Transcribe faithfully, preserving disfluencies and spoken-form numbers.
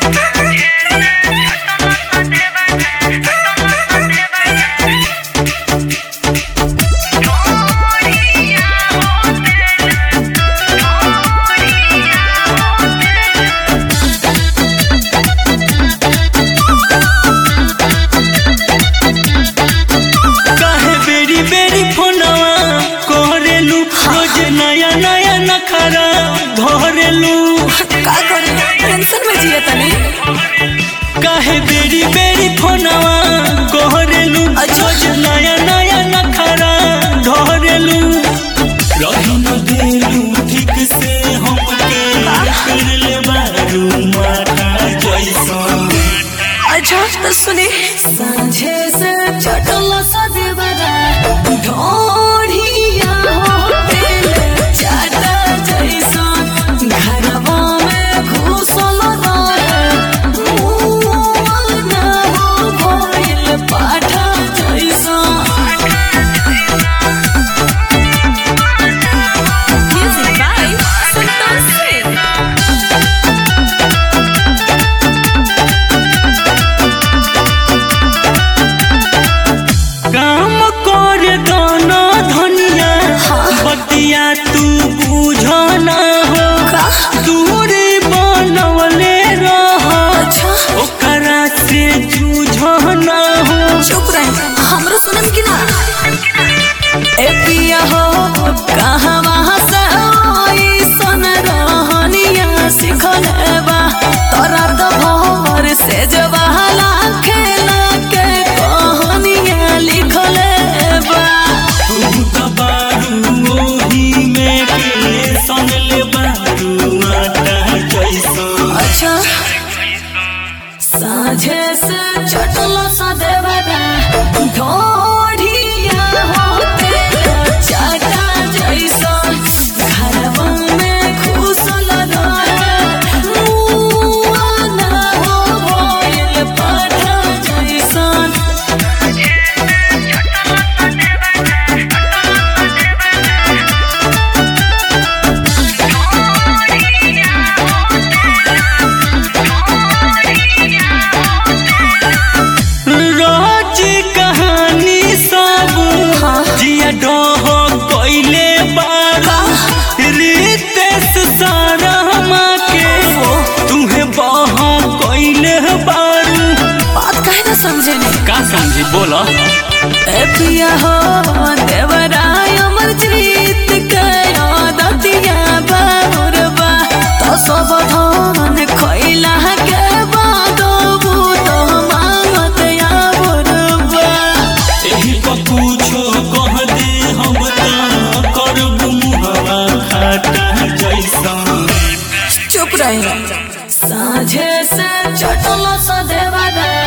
काहे बेरी बेरी फोनवा कोहरेलू रोज नया नया नखरा ढोरेलू रही न देलू ठीक से हमके कर ले बारू माथा जैसन। अच्छा तो सुने सांझे से चटल सा देवरा ढोढ़िया होते चाटा जैसन घरवा में घुसल तू बुझना हो दूरी बनवले रह ओकरा से जूझना हो। चुप रह हमरा सुनम कि ना ए पिया हो कहां वहां से ओई सन रहनिया सिखले बा तोरा तो भोर से जवाला खेला के कहानियां लिखले बा। तू तो बारू ओही में के संगले बारू माता जैसन। अच्छा साझे से चटल सा देवरा ढोढ़िया होते चाटा जैसन घरवा में घुसल मुआना हो भइल पाठा जैसन। समझे नहीं का समझी बोला ए पिया हो देवराय अमर जीत के आदतिया बाबुरबा तो सब धन खइला के बादो तो मांगत या बुरबा। एही पर पूछो कह दे हम त करब मुहवा खाटा जैसन। चुप रहे साझे से चटल सा देवरा